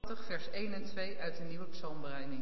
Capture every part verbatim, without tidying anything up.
vers één en twee uit de Nieuwe Psalmbereiding.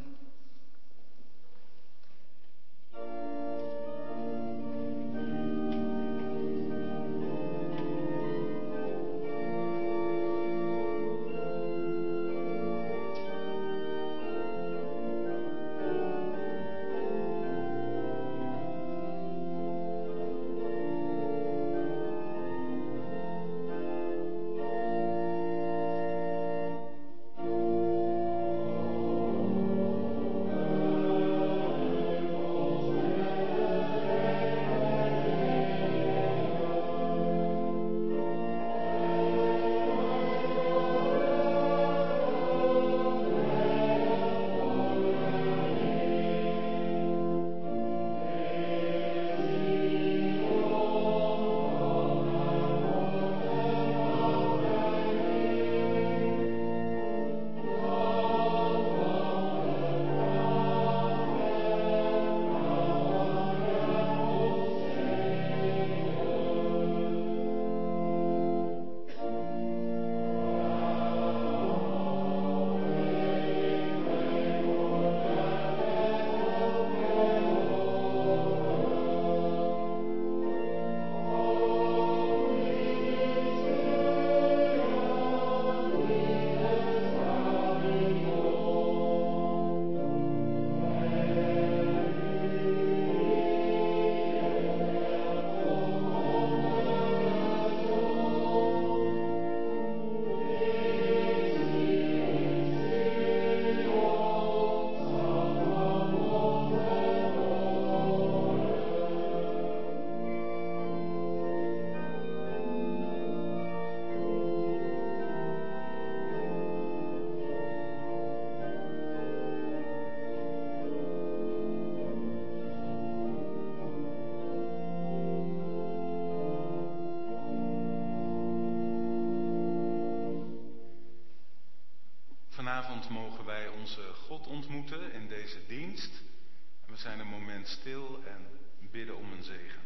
Vanavond mogen wij onze God ontmoeten in deze dienst. En we zijn een moment stil en bidden om een zegen.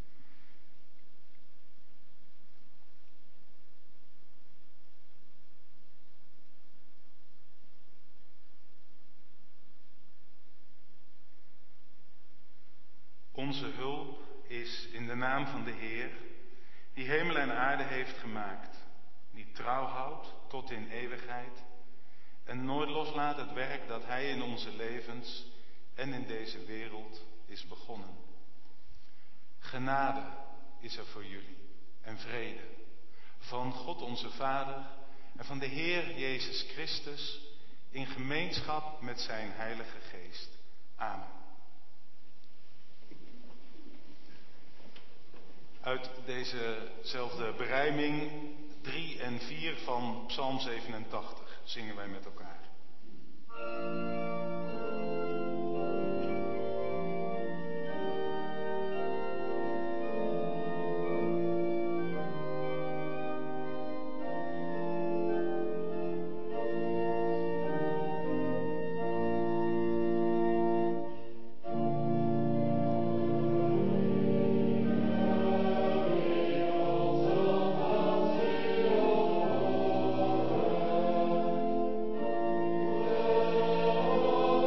Onze hulp is in de naam van de Heer, die hemel en aarde heeft gemaakt, die trouw houdt tot in eeuwigheid en nooit loslaat het werk dat Hij in onze levens en in deze wereld is begonnen. Genade is er voor jullie en vrede van God onze Vader en van de Heer Jezus Christus in gemeenschap met zijn Heilige Geest. Amen. Uit dezezelfde berijming drie en vier van Psalm zevenentachtig zingen wij met elkaar. Oh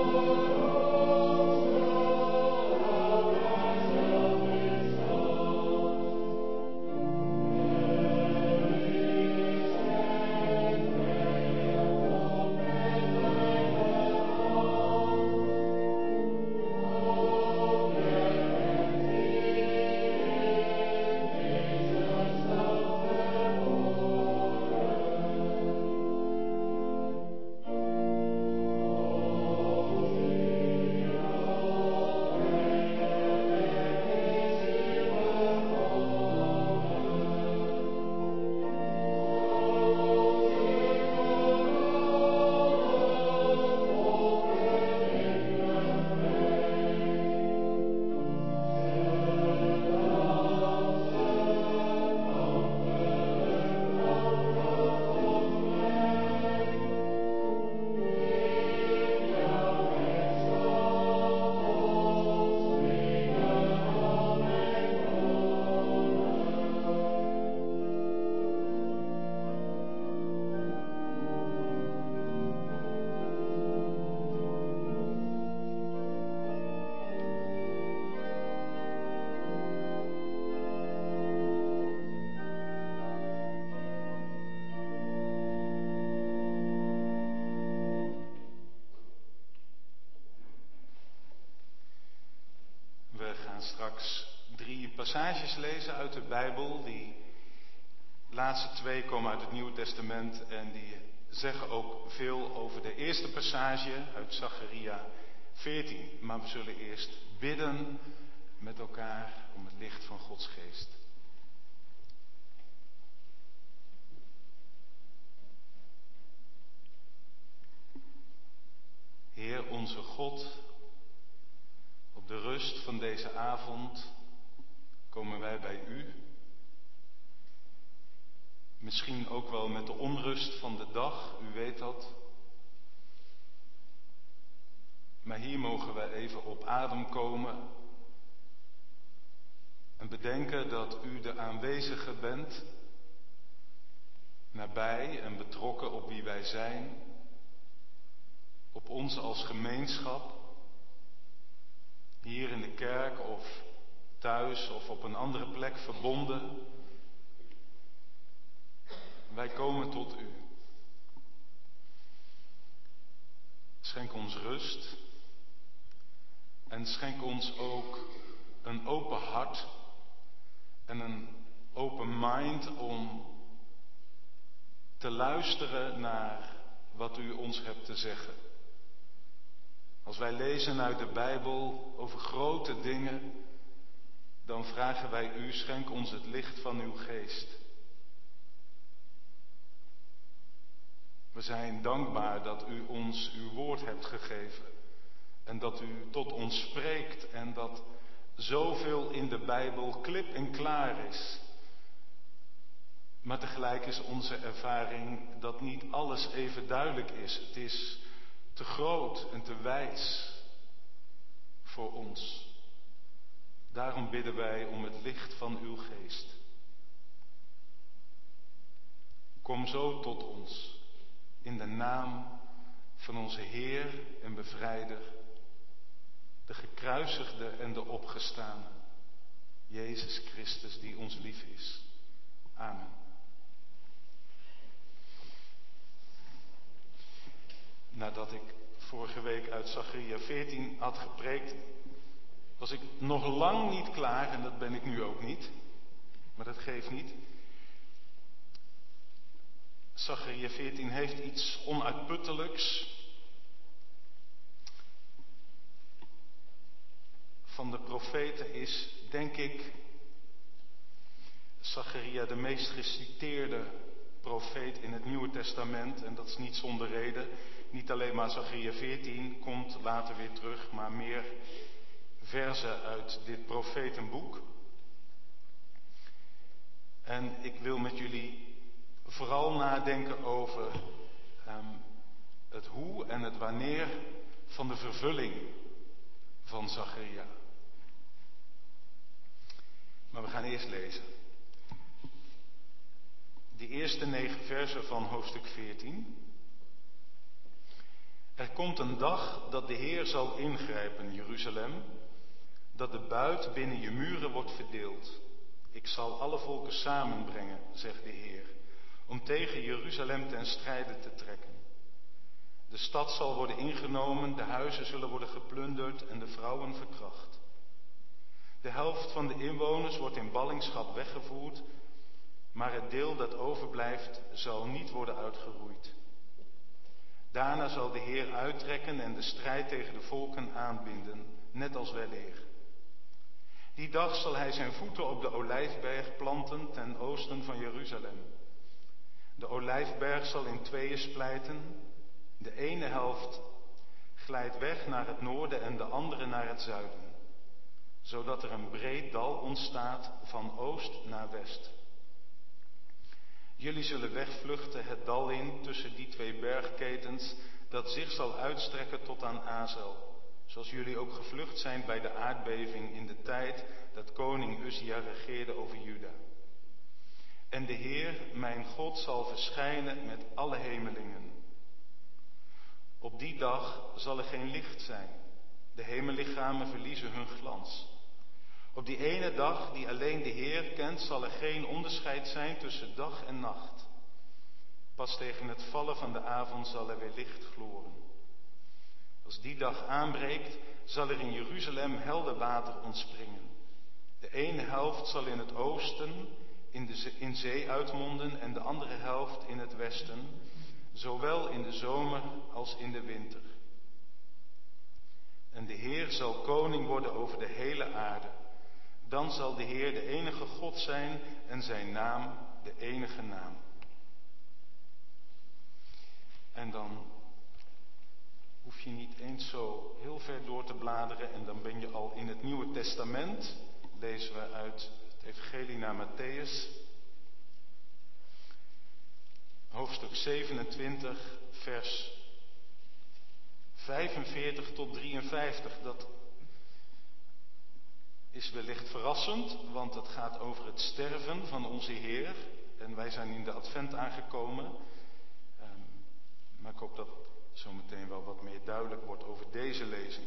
passages lezen uit de Bijbel. Die laatste twee komen uit het Nieuwe Testament en die zeggen ook veel over de eerste passage uit Zacharia veertien. Maar we zullen eerst bidden met elkaar om het licht van Gods geest. Heer onze God, op de rust van deze avond komen wij bij U. Misschien ook wel met de onrust van de dag, U weet dat. Maar hier mogen wij even op adem komen en bedenken dat U de aanwezige bent, nabij en betrokken op wie wij zijn, op ons als gemeenschap, hier in de kerk of thuis of op een andere plek verbonden. Wij komen tot U. Schenk ons rust en schenk ons ook een open hart en een open mind om te luisteren naar wat U ons hebt te zeggen. Als wij lezen uit de Bijbel over grote dingen, dan vragen wij U, schenk ons het licht van Uw geest. We zijn dankbaar dat U ons Uw woord hebt gegeven en dat U tot ons spreekt en dat zoveel in de Bijbel klip en klaar is. Maar tegelijk is onze ervaring dat niet alles even duidelijk is. Het is te groot en te wijs voor ons. Daarom bidden wij om het licht van Uw geest. Kom zo tot ons in de naam van onze Heer en Bevrijder, de gekruisigde en de opgestane, Jezus Christus die ons lief is. Amen. Nadat ik vorige week uit Zacharia veertien had gepreekt, was ik nog lang niet klaar, en dat ben ik nu ook niet, maar dat geeft niet. Zacharia veertien heeft iets onuitputtelijks. Van de profeten is, denk ik, Zacharia de meest geciteerde profeet in het Nieuwe Testament. En dat is niet zonder reden. Niet alleen maar Zacharia veertien komt later weer terug, maar meer verzen uit dit profetenboek. En ik wil met jullie vooral nadenken over um, het hoe en het wanneer van de vervulling van Zacharia. Maar we gaan eerst lezen. Die eerste negen versen van hoofdstuk veertien. Er komt een dag dat de Heer zal ingrijpen, Jeruzalem, dat de buit binnen je muren wordt verdeeld. Ik zal alle volken samenbrengen, zegt de Heer, om tegen Jeruzalem ten strijde te trekken. De stad zal worden ingenomen, de huizen zullen worden geplunderd en de vrouwen verkracht. De helft van de inwoners wordt in ballingschap weggevoerd, maar het deel dat overblijft zal niet worden uitgeroeid. Daarna zal de Heer uittrekken en de strijd tegen de volken aanbinden, net als weleer. Die dag zal hij zijn voeten op de Olijfberg planten ten oosten van Jeruzalem. De Olijfberg zal in tweeën splijten. De ene helft glijdt weg naar het noorden en de andere naar het zuiden, zodat er een breed dal ontstaat van oost naar west. Jullie zullen wegvluchten het dal in tussen die twee bergketens, dat zich zal uitstrekken tot aan Azel, zoals jullie ook gevlucht zijn bij de aardbeving in de tijd dat koning Uzia regeerde over Juda. En de Heer, mijn God, zal verschijnen met alle hemelingen. Op die dag zal er geen licht zijn. De hemellichamen verliezen hun glans. Op die ene dag die alleen de Heer kent, zal er geen onderscheid zijn tussen dag en nacht. Pas tegen het vallen van de avond zal er weer licht gloren. Als die dag aanbreekt, zal er in Jeruzalem helder water ontspringen. De ene helft zal in het oosten in, de zee, in zee uitmonden en de andere helft in het westen, zowel in de zomer als in de winter. En de Heer zal koning worden over de hele aarde. Dan zal de Heer de enige God zijn en zijn naam de enige naam. En dan hoef je niet eens zo heel ver door te bladeren en dan ben je al in het Nieuwe Testament. Lezen we uit het Evangelie naar Mattheüs, hoofdstuk zevenentwintig, vers vijfenveertig tot drieënvijftig. Dat is wellicht verrassend, want het gaat over het sterven van onze Heer. En wij zijn in de Advent aangekomen. Um, maar ik hoop dat zometeen wel wat meer duidelijk wordt over deze lezing.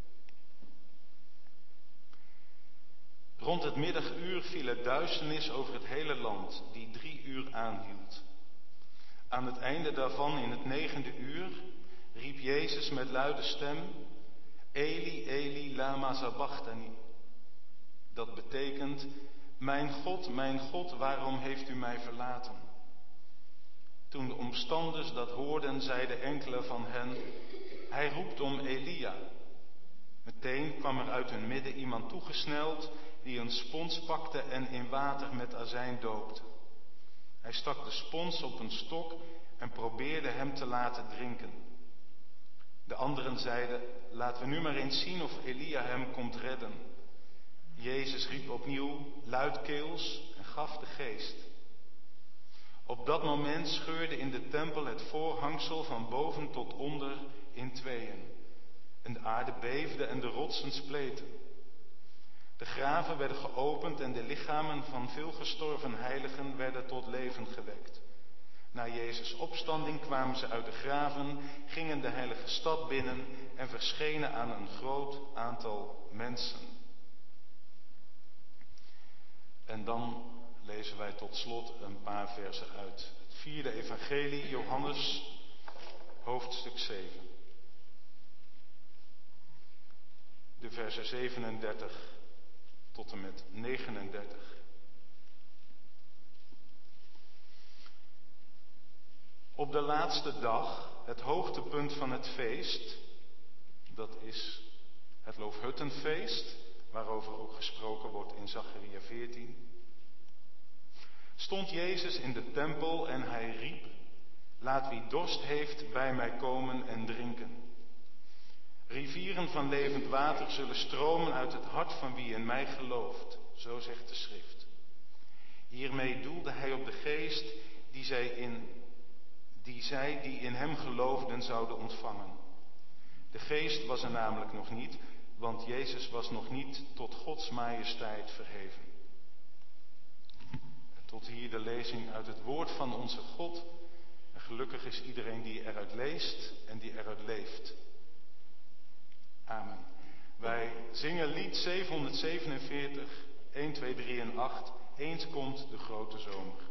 Rond het middaguur viel er duisternis over het hele land, die drie uur aanhield. Aan het einde daarvan, in het negende uur, riep Jezus met luide stem: Eli, Eli, lama sabachthani. Dat betekent: Mijn God, mijn God, waarom heeft u mij verlaten? Toen de omstanders dat hoorden, zeiden enkele van hen: Hij roept om Elia. Meteen kwam er uit hun midden iemand toegesneld die een spons pakte en in water met azijn doopte. Hij stak de spons op een stok en probeerde hem te laten drinken. De anderen zeiden: Laten we nu maar eens zien of Elia hem komt redden. Jezus riep opnieuw, luidkeels, en gaf de geest. Op dat moment scheurde in de tempel het voorhangsel van boven tot onder in tweeën. En de aarde beefde en de rotsen spleten. De graven werden geopend en de lichamen van veel gestorven heiligen werden tot leven gewekt. Na Jezus' opstanding kwamen ze uit de graven, gingen de heilige stad binnen en verschenen aan een groot aantal mensen. En dan lezen wij tot slot een paar versen uit het vierde evangelie, Johannes, hoofdstuk zeven. De versen zevenendertig tot en met negenendertig. Op de laatste dag, het hoogtepunt van het feest, dat is het Loofhuttenfeest, waarover ook gesproken wordt in Zacharia veertien, stond Jezus in de tempel en hij riep: Laat wie dorst heeft bij mij komen en drinken. Rivieren van levend water zullen stromen uit het hart van wie in mij gelooft, zo zegt de schrift. Hiermee doelde hij op de geest die zij, in, die zij die in hem geloofden zouden ontvangen. De geest was er namelijk nog niet, want Jezus was nog niet tot Gods majesteit verheven. Tot hier de lezing uit het woord van onze God. En gelukkig is iedereen die eruit leest en die eruit leeft. Amen. Wij zingen lied zevenhonderdzevenenveertig, een, twee, drie en acht. Eens komt de grote zomer.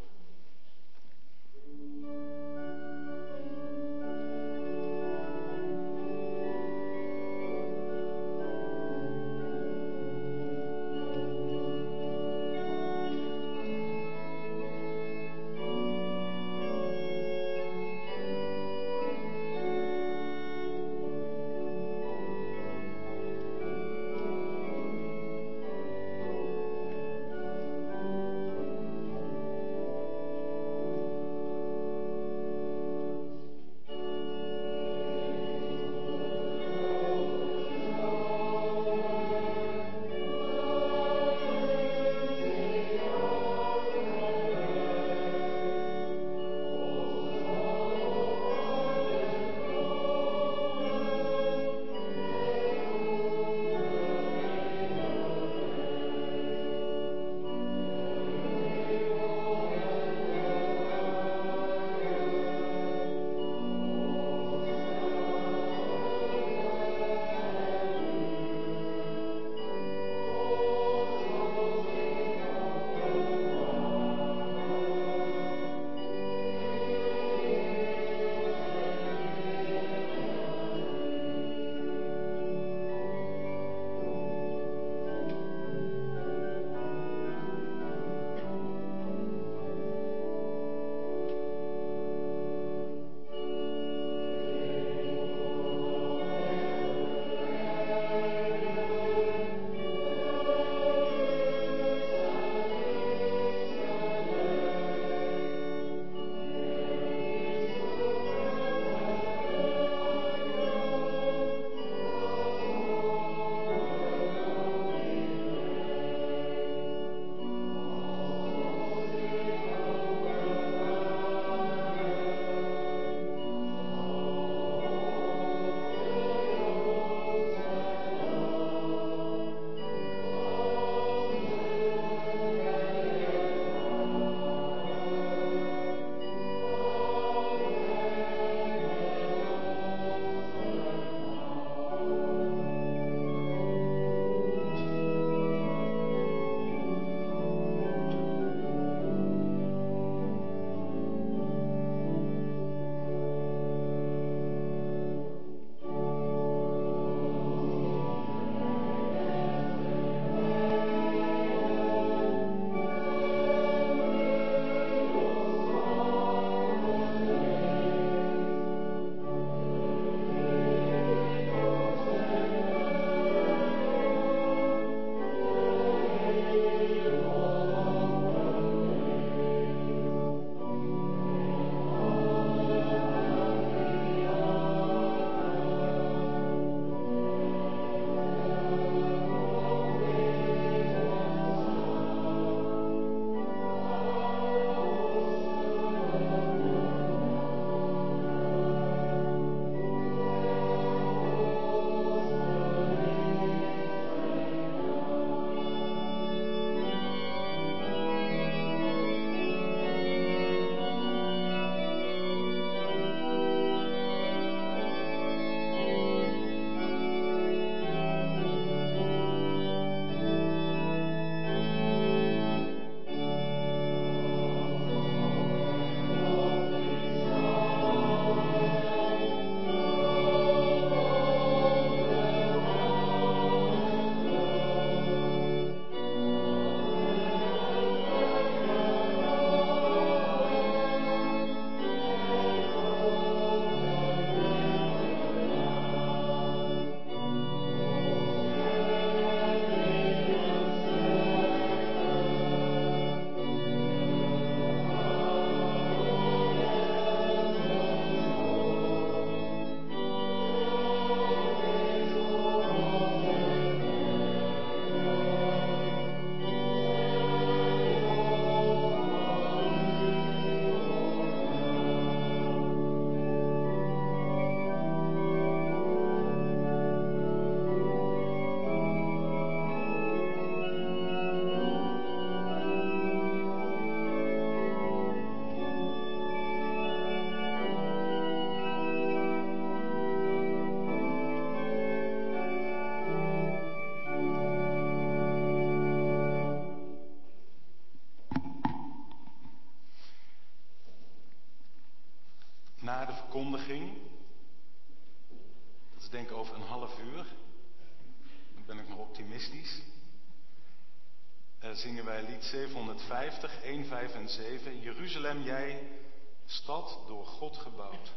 ik denk over een half uur. Dan ben ik nog optimistisch. Uh, zingen wij lied zevenhonderdvijftig, een, vijf en zeven. Jeruzalem, jij, stad door God gebouwd.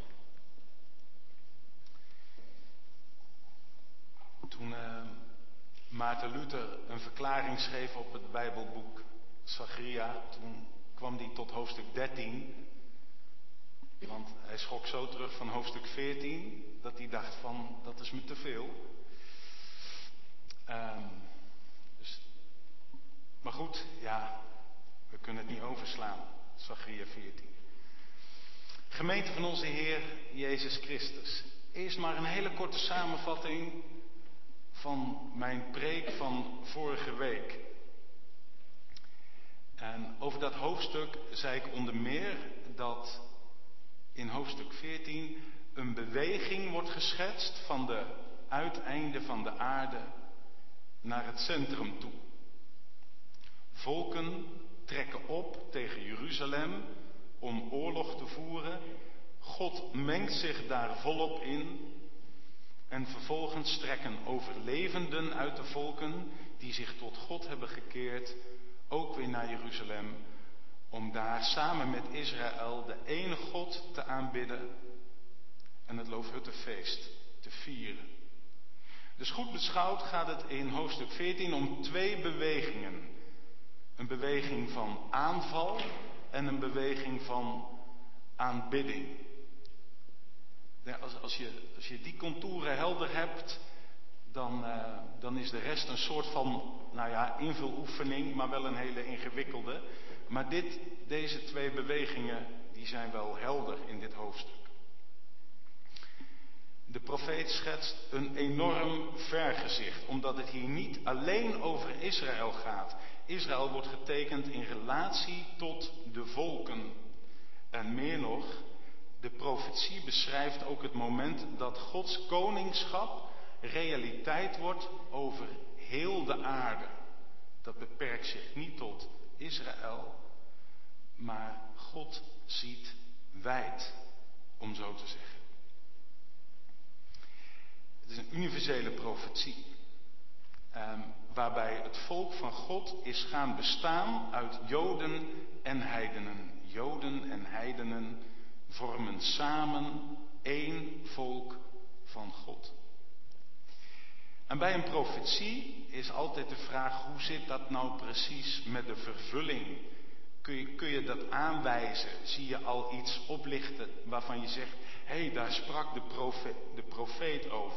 Toen uh, Maarten Luther een verklaring schreef op het Bijbelboek Zacharia, toen kwam hij tot hoofdstuk dertien. Want hij schrok zo terug van hoofdstuk veertien, dat hij dacht van, dat is me te veel. Um, dus, maar goed, ja, we kunnen het niet overslaan. Zacharia veertien. Gemeente van onze Heer Jezus Christus. Eerst maar een hele korte samenvatting van mijn preek van vorige week. En over dat hoofdstuk zei ik onder meer dat in hoofdstuk veertien een beweging wordt geschetst van de uiteinden van de aarde naar het centrum toe. Volken trekken op tegen Jeruzalem om oorlog te voeren. God mengt zich daar volop in. En vervolgens trekken overlevenden uit de volken die zich tot God hebben gekeerd ook weer naar Jeruzalem, om daar samen met Israël de ene God te aanbidden en het Loofhuttenfeest te vieren. Dus goed beschouwd gaat het in hoofdstuk veertien om twee bewegingen. Een beweging van aanval en een beweging van aanbidding. Ja, als, als, je, als je die contouren helder hebt, dan, uh, dan is de rest een soort van, nou ja, invuloefening, maar wel een hele ingewikkelde. Maar dit, deze twee bewegingen, die zijn wel helder in dit hoofdstuk. De profeet schetst een enorm vergezicht, omdat het hier niet alleen over Israël gaat. Israël wordt getekend in relatie tot de volken. En meer nog, de profetie beschrijft ook het moment dat Gods koningschap realiteit wordt over heel de aarde. Dat beperkt zich niet tot Israël, maar God ziet wijd, om zo te zeggen. Het is een universele profetie, eh, waarbij het volk van God is gaan bestaan uit Joden en heidenen. Joden en heidenen vormen samen één volk van God. En bij een profetie is altijd de vraag, hoe zit dat nou precies met de vervulling? Kun je, kun je dat aanwijzen? Zie je al iets oplichten waarvan je zegt, hé, hey, daar sprak de profeet, de profeet over.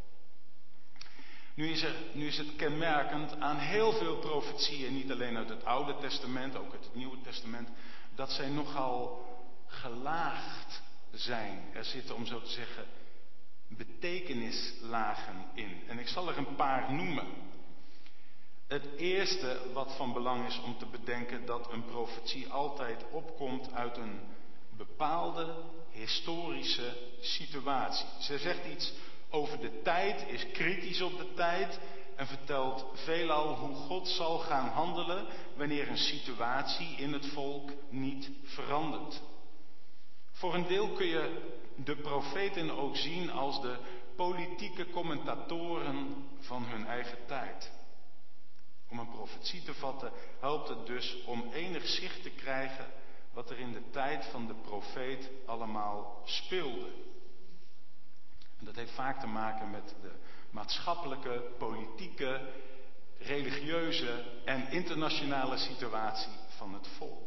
Nu is, er, nu is het kenmerkend aan heel veel profetieën, niet alleen uit het Oude Testament, ook uit het Nieuwe Testament, dat zij nogal gelaagd zijn. Er zitten, om zo te zeggen, betekenislagen in. En ik zal er een paar noemen. Het eerste wat van belang is om te bedenken, dat een profetie altijd opkomt uit een bepaalde historische situatie. Ze zegt iets over de tijd, is kritisch op de tijd en vertelt veelal hoe God zal gaan handelen wanneer een situatie in het volk niet verandert. Voor een deel kun je de profeten ook zien als de politieke commentatoren van hun eigen tijd. Om een profetie te vatten helpt het dus om enig zicht te krijgen wat er in de tijd van de profeet allemaal speelde. En dat heeft vaak te maken met de maatschappelijke, politieke, religieuze en internationale situatie van het volk.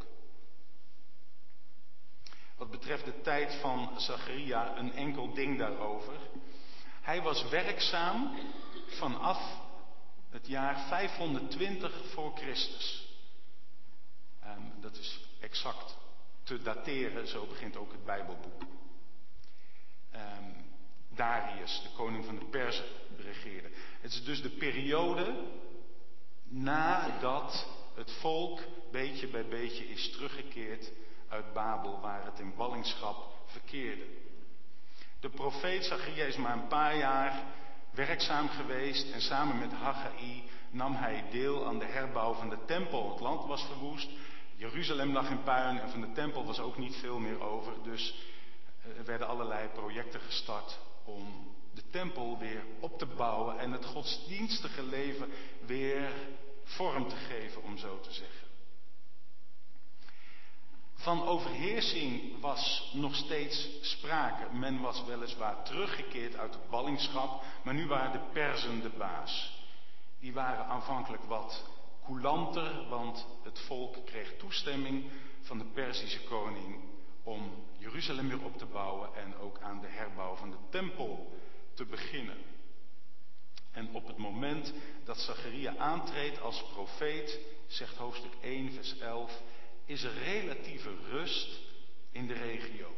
Wat betreft de tijd van Zacharia een enkel ding daarover. Hij was werkzaam vanaf het jaar vijfhonderdtwintig voor Christus. Um, dat is exact te dateren, zo begint ook het Bijbelboek. Um, Darius, de koning van de Perzen, regeerde. Het is dus de periode nadat het volk beetje bij beetje is teruggekeerd uit Babel, waar het in ballingschap verkeerde. De profeet Zacharia is maar een paar jaar werkzaam geweest en samen met Haggai nam hij deel aan de herbouw van de tempel. Het land was verwoest, Jeruzalem lag in puin en van de tempel was ook niet veel meer over. Dus er werden allerlei projecten gestart om de tempel weer op te bouwen en het godsdienstige leven weer vorm te geven, om zo te zeggen. Van overheersing was nog steeds sprake. Men was weliswaar teruggekeerd uit de ballingschap, maar nu waren de Perzen de baas. Die waren aanvankelijk wat coulanter, want het volk kreeg toestemming van de Perzische koning om Jeruzalem weer op te bouwen en ook aan de herbouw van de tempel te beginnen. En op het moment dat Zacharia aantreedt als profeet, zegt hoofdstuk één, vers elf, is er relatieve rust in de regio.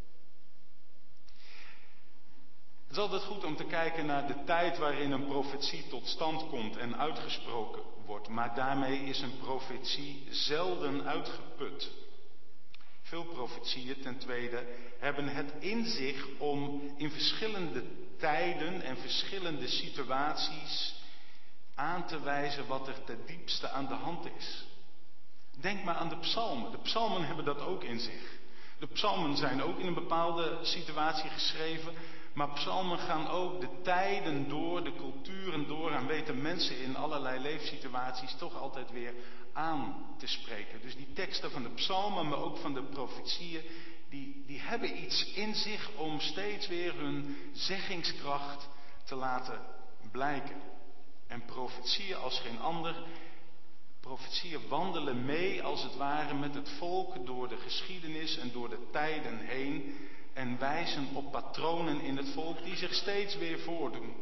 Het is altijd goed om te kijken naar de tijd waarin een profetie tot stand komt en uitgesproken wordt. Maar daarmee is een profetie zelden uitgeput. Veel profetieën, ten tweede, hebben het in zich om in verschillende tijden en verschillende situaties aan te wijzen wat er ten diepste aan de hand is. Denk maar aan de psalmen. De psalmen hebben dat ook in zich. De psalmen zijn ook in een bepaalde situatie geschreven, maar psalmen gaan ook de tijden door, de culturen door en weten mensen in allerlei leefsituaties toch altijd weer aan te spreken. Dus die teksten van de psalmen, maar ook van de profetieën, die, die hebben iets in zich om steeds weer hun zeggingskracht te laten blijken. En profetieën als geen ander, profetieën wandelen mee als het ware met het volk door de geschiedenis en door de tijden heen en wijzen op patronen in het volk die zich steeds weer voordoen.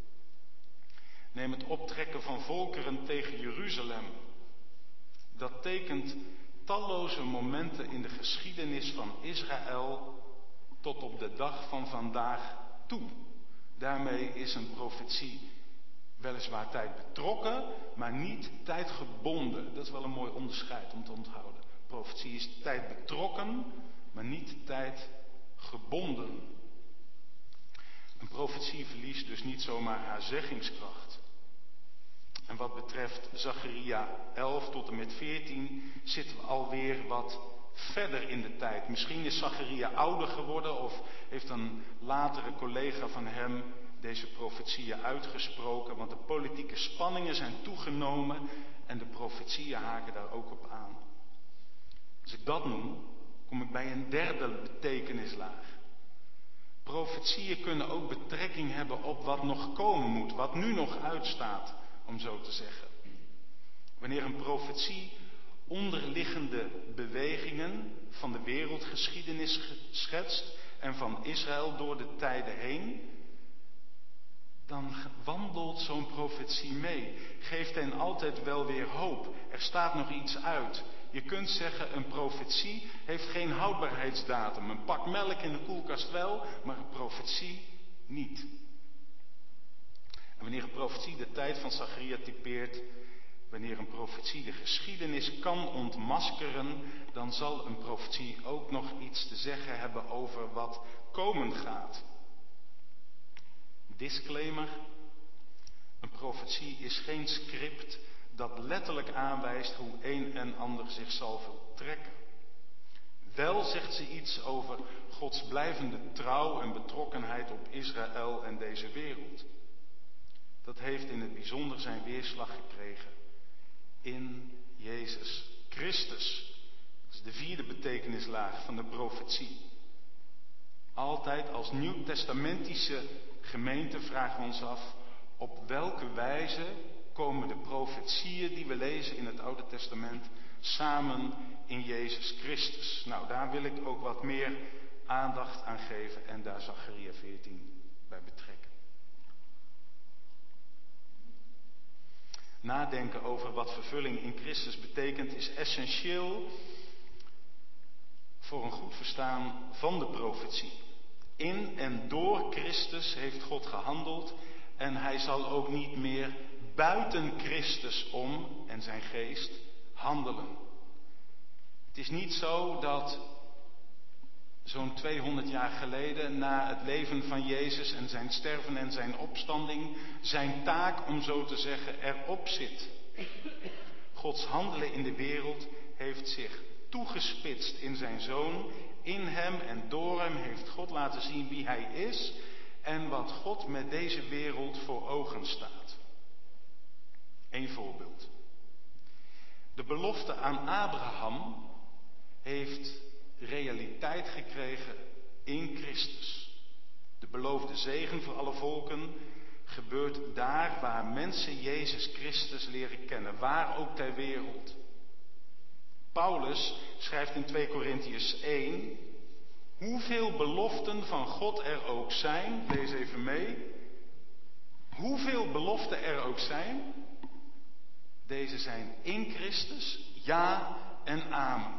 Neem het optrekken van volkeren tegen Jeruzalem. Dat tekent talloze momenten in de geschiedenis van Israël tot op de dag van vandaag toe. Daarmee is een profetie weliswaar tijd betrokken, maar niet tijdgebonden. Dat is wel een mooi onderscheid om te onthouden. Profetie is tijd betrokken, maar niet tijdgebonden. Een profetie verliest dus niet zomaar haar zeggingskracht. En wat betreft Zacharia elf tot en met veertien zitten we alweer wat verder in de tijd. Misschien is Zacharia ouder geworden of heeft een latere collega van hem deze profetieën uitgesproken, want de politieke spanningen zijn toegenomen en de profetieën haken daar ook op aan. Als ik dat noem, kom ik bij een derde betekenislaag. Profetieën kunnen ook betrekking hebben op wat nog komen moet, wat nu nog uitstaat, om zo te zeggen. Wanneer een profetie onderliggende bewegingen van de wereldgeschiedenis schetst en van Israël door de tijden heen, dan wandelt zo'n profetie mee. Geeft hen altijd wel weer hoop. Er staat nog iets uit. Je kunt zeggen, een profetie heeft geen houdbaarheidsdatum. Een pak melk in de koelkast wel, maar een profetie niet. En wanneer een profetie de tijd van Zacharia typeert, wanneer een profetie de geschiedenis kan ontmaskeren, dan zal een profetie ook nog iets te zeggen hebben over wat komen gaat. Disclaimer: een profetie is geen script dat letterlijk aanwijst hoe een en ander zich zal voltrekken. Wel zegt ze iets over Gods blijvende trouw en betrokkenheid op Israël en deze wereld. Dat heeft in het bijzonder zijn weerslag gekregen in Jezus Christus. Dat is de vierde betekenislaag van de profetie. Altijd als nieuwtestamentische gemeente vragen we ons af, op welke wijze komen de profetieën die we lezen in het Oude Testament samen in Jezus Christus? Nou, daar wil ik ook wat meer aandacht aan geven en daar Zacharia veertien bij betrekken. Nadenken over wat vervulling in Christus betekent is essentieel voor een goed verstaan van de profetie. In en door Christus heeft God gehandeld en hij zal ook niet meer buiten Christus om en zijn geest handelen. Het is niet zo dat zo'n tweehonderd jaar geleden, na het leven van Jezus en zijn sterven en zijn opstanding, zijn taak, om zo te zeggen, erop zit. Gods handelen in de wereld heeft zich toegespitst in zijn Zoon. In hem en door hem heeft God laten zien wie hij is en wat God met deze wereld voor ogen staat. Eén voorbeeld. De belofte aan Abraham heeft realiteit gekregen in Christus. De beloofde zegen voor alle volken gebeurt daar waar mensen Jezus Christus leren kennen, waar ook ter wereld. Paulus schrijft in twee Korintiërs één, hoeveel beloften van God er ook zijn, lees even mee, hoeveel beloften er ook zijn, deze zijn in Christus, ja en amen.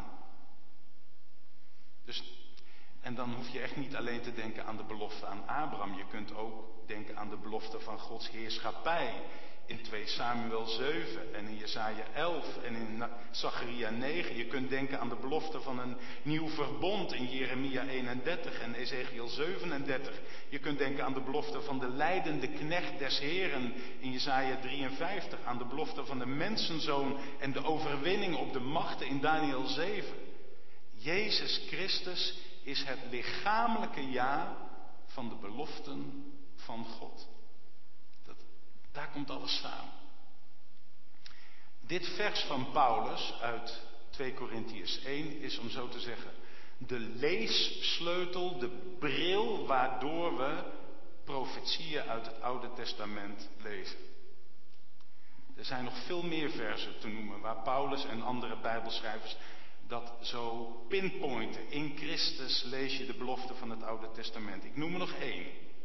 Dus, en dan hoef je echt niet alleen te denken aan de belofte aan Abraham. Je kunt ook denken aan de belofte van Gods heerschappij in twee Samuel zeven en in Jesaja elf en in Zacharia negen. Je kunt denken aan de belofte van een nieuw verbond in Jeremia eenendertig en Ezekiel zevenendertig. Je kunt denken aan de belofte van de lijdende knecht des Heren in Jesaja drieënvijftig. Aan de belofte van de mensenzoon en de overwinning op de machten in Daniel zeven. Jezus Christus is het lichamelijke ja van de beloften van God. Dat, daar komt alles samen. Dit vers van Paulus uit twee Korintiërs één is, om zo te zeggen, de leessleutel, de bril waardoor we profetieën uit het Oude Testament lezen. Er zijn nog veel meer versen te noemen waar Paulus en andere Bijbelschrijvers dat zo pinpointen. In Christus lees je de belofte van het Oude Testament. Ik noem er nog één.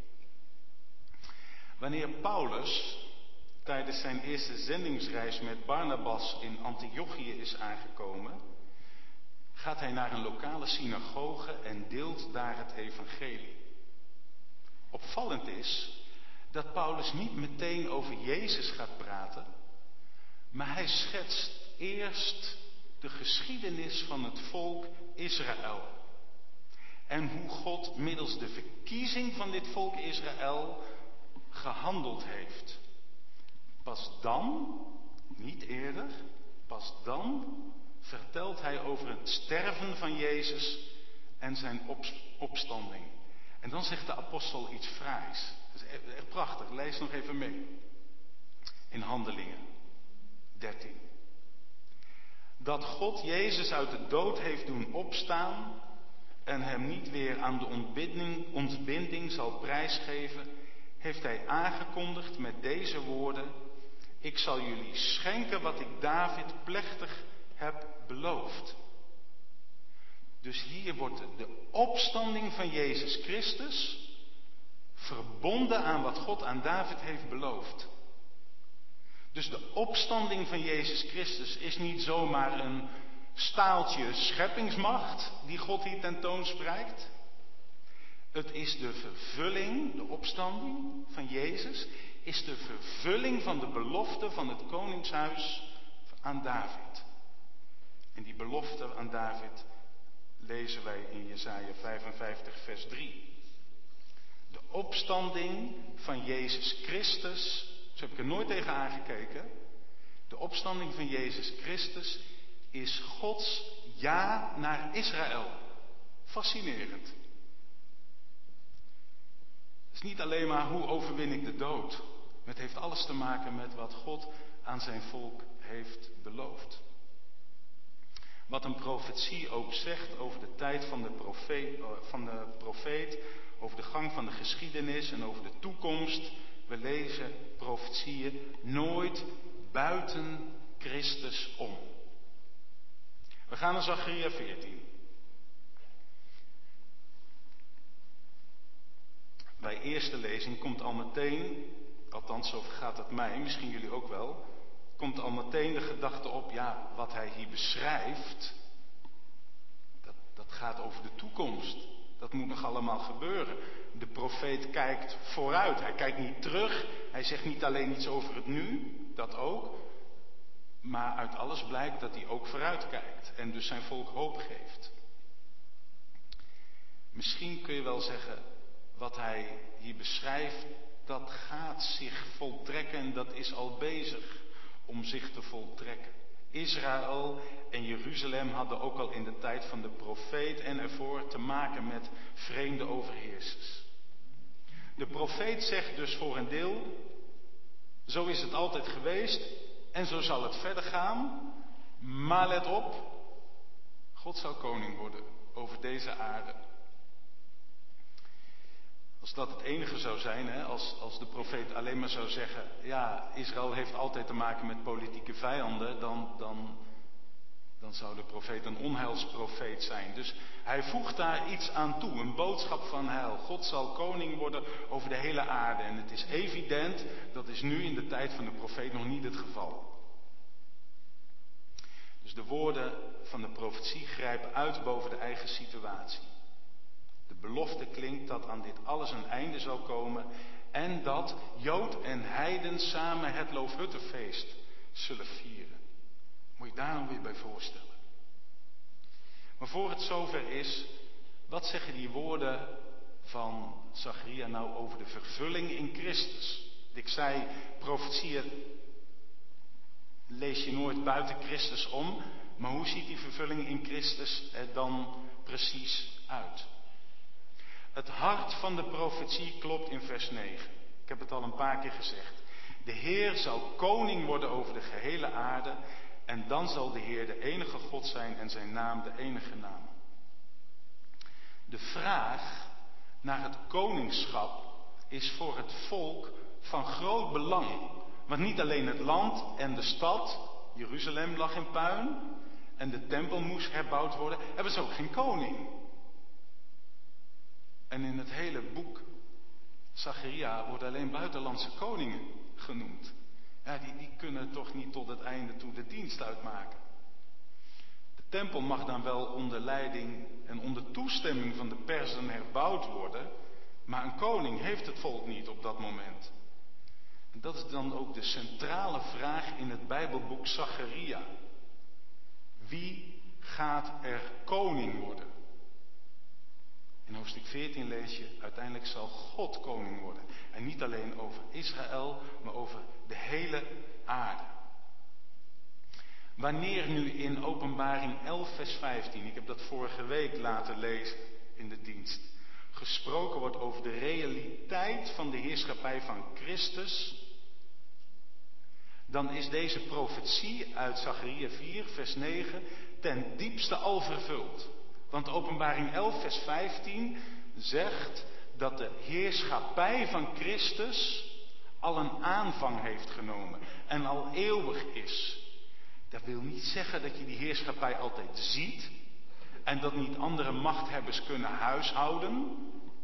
Wanneer Paulus tijdens zijn eerste zendingsreis met Barnabas in Antiochië is aangekomen, gaat hij naar een lokale synagoge en deelt daar het evangelie. Opvallend is dat Paulus niet meteen over Jezus gaat praten, maar hij schetst eerst de geschiedenis van het volk Israël. En hoe God middels de verkiezing van dit volk Israël gehandeld heeft. Pas dan, niet eerder, pas dan vertelt hij over het sterven van Jezus en zijn opstanding. En dan zegt de apostel iets fraais. Dat is echt, echt prachtig, lees nog even mee. In Handelingen dertien. Dat God Jezus uit de dood heeft doen opstaan en hem niet weer aan de ontbinding, ontbinding zal prijsgeven, heeft hij aangekondigd met deze woorden: ik zal jullie schenken wat ik David plechtig heb beloofd. Dus hier wordt de opstanding van Jezus Christus verbonden aan wat God aan David heeft beloofd. Dus de opstanding van Jezus Christus is niet zomaar een staaltje scheppingsmacht die God hier tentoonspreidt. Het is de vervulling, de opstanding van Jezus, is de vervulling van de belofte van het koningshuis aan David. En die belofte aan David lezen wij in Jesaja vijfenvijftig vers drie. De opstanding van Jezus Christus, zo heb ik er nooit tegen aangekeken. De opstanding van Jezus Christus is Gods ja naar Israël. Fascinerend. Het is niet alleen maar hoe overwin ik de dood. Het heeft alles te maken met wat God aan zijn volk heeft beloofd. Wat een profetie ook zegt over de tijd van de profeet, van de profeet, over de gang van de geschiedenis en over de toekomst. We lezen profetieën nooit buiten Christus om. We gaan naar Zacharia veertien. Bij eerste lezing komt al meteen, althans zo gaat het mij, misschien jullie ook wel, komt al meteen de gedachte op, ja, wat hij hier beschrijft, dat, dat gaat over de toekomst. Dat moet nog allemaal gebeuren. De profeet kijkt vooruit, hij kijkt niet terug, hij zegt niet alleen iets over het nu, dat ook, maar uit alles blijkt dat hij ook vooruit kijkt en dus zijn volk hoop geeft. Misschien kun je wel zeggen, wat hij hier beschrijft, dat gaat zich voltrekken en dat is al bezig om zich te voltrekken. Israël en Jeruzalem hadden ook al in de tijd van de profeet en ervoor te maken met vreemde overheersers. De profeet zegt dus voor een deel, zo is het altijd geweest en zo zal het verder gaan. Maar let op, God zal koning worden over deze aarde. Als dat het enige zou zijn, hè, als, als de profeet alleen maar zou zeggen, ja, Israël heeft altijd te maken met politieke vijanden, dan, dan, dan zou de profeet een onheilsprofeet zijn. Dus hij voegt daar iets aan toe, een boodschap van heil. God zal koning worden over de hele aarde. En het is evident, dat is nu in de tijd van de profeet nog niet het geval. Dus de woorden van de profetie grijpen uit boven de eigen situatie. De belofte klinkt dat aan dit alles een einde zal komen en dat Jood en Heiden samen het Loofhuttenfeest zullen vieren. Moet je daar nou weer bij voorstellen. Maar voor het zover is, wat zeggen die woorden van Zacharia nou over de vervulling in Christus? Ik zei, profetieën lees je nooit buiten Christus om, maar hoe ziet die vervulling in Christus er dan precies uit? Het hart van de profetie klopt in vers negen. Ik heb het al een paar keer gezegd. De Heer zal koning worden over de gehele aarde en dan zal de Heer de enige God zijn en zijn naam de enige naam. De vraag naar het koningschap is voor het volk van groot belang. Want niet alleen het land en de stad, Jeruzalem lag in puin en de tempel moest herbouwd worden, hebben ze ook geen koning. En in het hele boek Zacharia worden alleen buitenlandse koningen genoemd. Ja, die, die kunnen toch niet tot het einde toe de dienst uitmaken. De tempel mag dan wel onder leiding en onder toestemming van de Perzen herbouwd worden, maar een koning heeft het volk niet op dat moment. En dat is dan ook de centrale vraag in het Bijbelboek Zacharia. Wie gaat er koning worden? In hoofdstuk veertien lees je, uiteindelijk zal God koning worden. En niet alleen over Israël, maar over de hele aarde. Wanneer nu in Openbaring elf vers vijftien, ik heb dat vorige week laten lezen in de dienst, gesproken wordt over de realiteit van de heerschappij van Christus, dan is deze profetie uit Zacharia vier vers negen ten diepste al vervuld. Want Openbaring elf vers vijftien zegt dat de heerschappij van Christus al een aanvang heeft genomen en al eeuwig is. Dat wil niet zeggen dat je die heerschappij altijd ziet en dat niet andere machthebbers kunnen huishouden.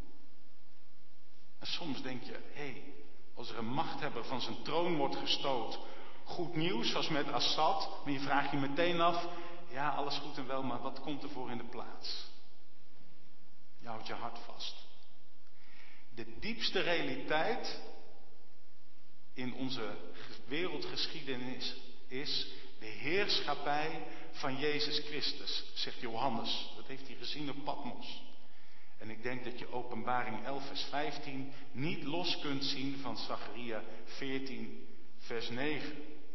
En soms denk je, hé, hey, als er een machthebber van zijn troon wordt gestoot, goed nieuws, zoals met Assad, maar je vraagt je meteen af, ja, alles goed en wel, maar wat komt er voor in de plaats? Je houdt je hart vast. De diepste realiteit in onze wereldgeschiedenis is de heerschappij van Jezus Christus, zegt Johannes. Dat heeft hij gezien op Patmos. En ik denk dat je Openbaring elf vers vijftien niet los kunt zien van Zacharia veertien vers negen.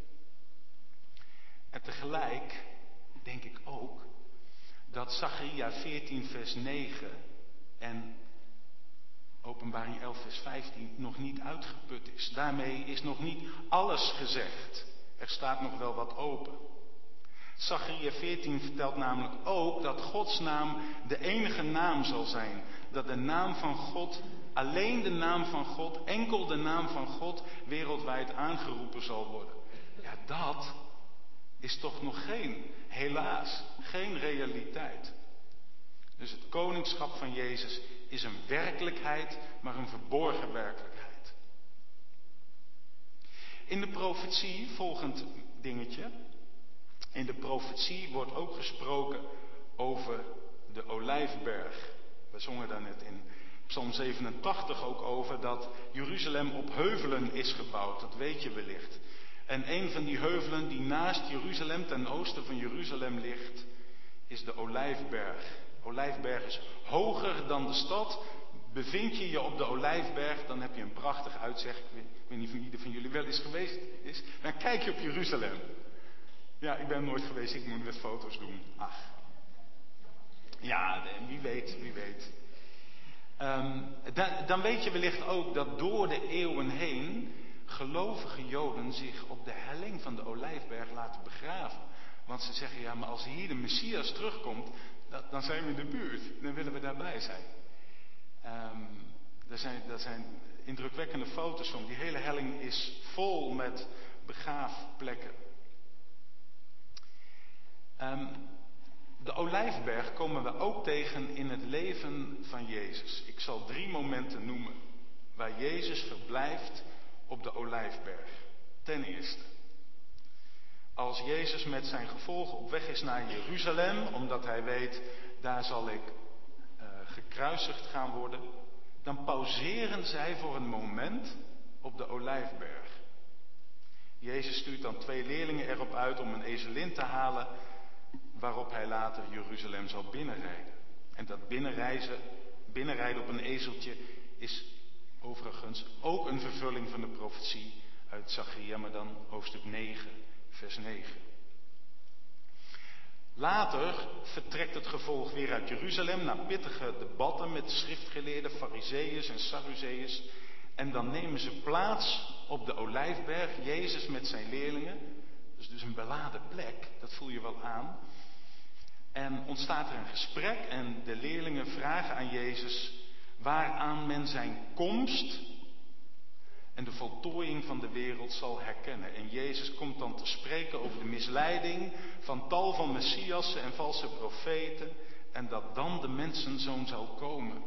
En tegelijk denk ik ook dat Zacharia veertien vers negen en Openbaring elf vers vijftien nog niet uitgeput is. Daarmee is nog niet alles gezegd. Er staat nog wel wat open. Zacharia veertien vertelt namelijk ook dat Gods naam de enige naam zal zijn. Dat de naam van God, alleen de naam van God, enkel de naam van God wereldwijd aangeroepen zal worden. Ja, dat is toch nog geen, helaas, geen realiteit. Dus het koningschap van Jezus is een werkelijkheid, maar een verborgen werkelijkheid. In de profetie, volgend dingetje, in de profetie wordt ook gesproken over de Olijfberg. We zongen daar net in Psalm zevenentachtig ook over dat Jeruzalem op heuvelen is gebouwd, dat weet je wellicht. En een van die heuvelen die naast Jeruzalem, ten oosten van Jeruzalem ligt, is de Olijfberg. Olijfberg is hoger dan de stad. Bevind je je op de Olijfberg, dan heb je een prachtig uitzicht. Ik weet niet of ieder van jullie wel eens geweest is. Dan kijk je op Jeruzalem. Ja, ik ben nooit geweest, ik moet wat foto's doen. Ach. Ja, wie weet, wie weet. Um, dan, dan weet je wellicht ook dat door de eeuwen heen gelovige Joden zich op de helling van de Olijfberg laten begraven. Want ze zeggen, ja, maar als hier de Messias terugkomt, dat, dan zijn we in de buurt. Dan willen we daarbij zijn. Um, er zijn. Er zijn indrukwekkende foto's van. Die hele helling is vol met begraafplekken. Um, de Olijfberg komen we ook tegen in het leven van Jezus. Ik zal drie momenten noemen waar Jezus verblijft op de Olijfberg. Ten eerste, als Jezus met zijn gevolgen op weg is naar Jeruzalem, omdat hij weet, daar zal ik uh, gekruisigd gaan worden, dan pauzeren zij voor een moment op de Olijfberg. Jezus stuurt dan twee leerlingen erop uit om een ezelin te halen, waarop hij later Jeruzalem zal binnenrijden. En dat binnenreizen, binnenrijden op een ezeltje is overigens ook een vervulling van de profetie uit Zacharia, maar dan hoofdstuk negen, vers negen. Later vertrekt het gevolg weer uit Jeruzalem naar pittige debatten met schriftgeleerden, farizeeërs en sadduceeërs. En dan nemen ze plaats op de Olijfberg, Jezus met zijn leerlingen. Dat is dus een beladen plek, dat voel je wel aan. En ontstaat er een gesprek en de leerlingen vragen aan Jezus waaraan men zijn komst en de voltooiing van de wereld zal herkennen. En Jezus komt dan te spreken over de misleiding van tal van messiassen en valse profeten en dat dan de mensenzoon zal komen.